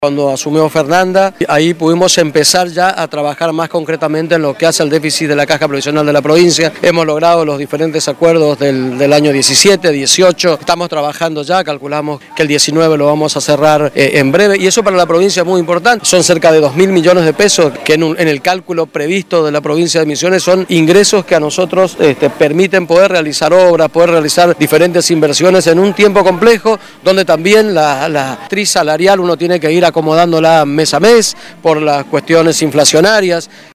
Cuando asumió Fernanda, ahí pudimos empezar ya a trabajar más concretamente en lo que hace al déficit de la caja provisional de la provincia. Hemos logrado los diferentes acuerdos del año 17, 18, estamos trabajando ya, calculamos que el 19 lo vamos a cerrar en breve, y eso para la provincia es muy importante. Son cerca de 2.000 millones de pesos que en el cálculo previsto de la provincia de Misiones son ingresos que a nosotros permiten poder realizar obras, poder realizar diferentes inversiones en un tiempo complejo, donde también la actriz salarial uno tiene que ir acomodándola mes a mes por las cuestiones inflacionarias.